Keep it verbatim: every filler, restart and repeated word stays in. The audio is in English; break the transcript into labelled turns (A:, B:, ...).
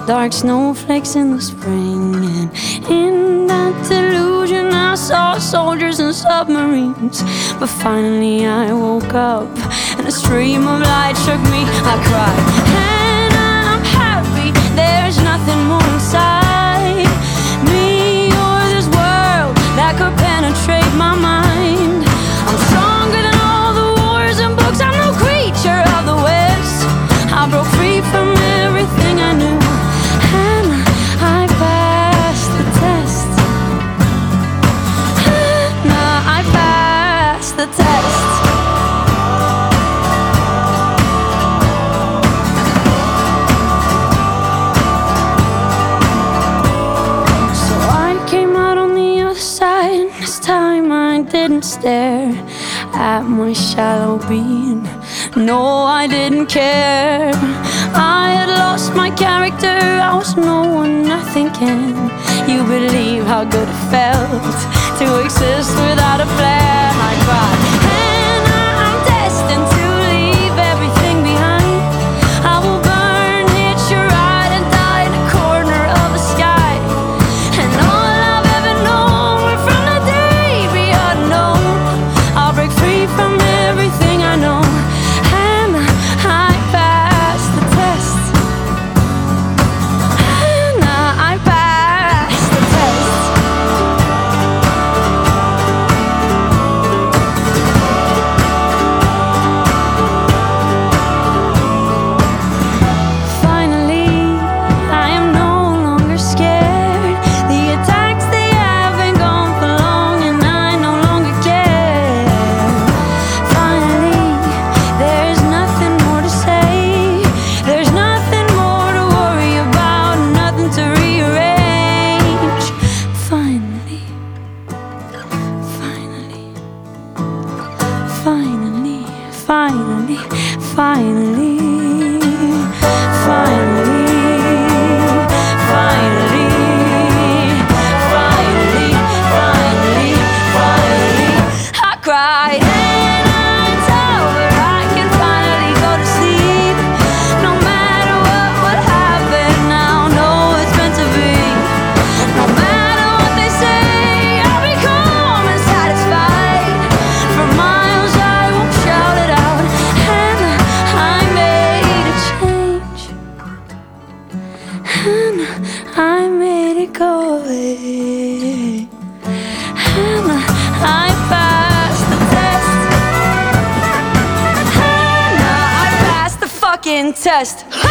A: dark snowflakes in the spring. And in that delusion I saw soldiers and submarines. But finally I woke up and a stream of light shook me. I cried, and I'm happy. There's nothing more inside me or this world that could penetrate my mind. I'm stronger than all the wars and books. I'm no creature of the West. I broke free from everything I knew, and I passed the test. And I passed the test. So I came out on the other side. This time I didn't stare at my shallow being. No, I didn't care. I had lost my character. I was no one, nothing. Can you believe how good it felt to exist without a plan? I cried, and I'm destined to leave everything behind. I will burn, hitch a ride, and die in a corner of the sky. And all I've ever known will from the day be unknown. I'll break free from everything I know. Finally, finally, finally, finally, finally, finally, finally, finally, I cried, and it's over. I can finally go to sleep. No matter what would happen, now know it's meant to be. No matter what they say, I'll be calm and satisfied. For miles I won't shout it out, and I made a change, and I made it go away, and I passed the test, and I passed the fucking test.